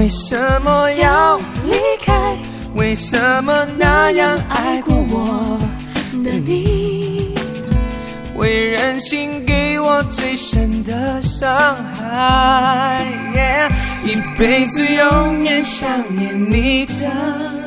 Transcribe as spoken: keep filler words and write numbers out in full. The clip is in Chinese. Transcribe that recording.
为什么要离开？为什么那样爱过我的你，会任性给我最深的伤害、yeah, 一辈子永远想念你的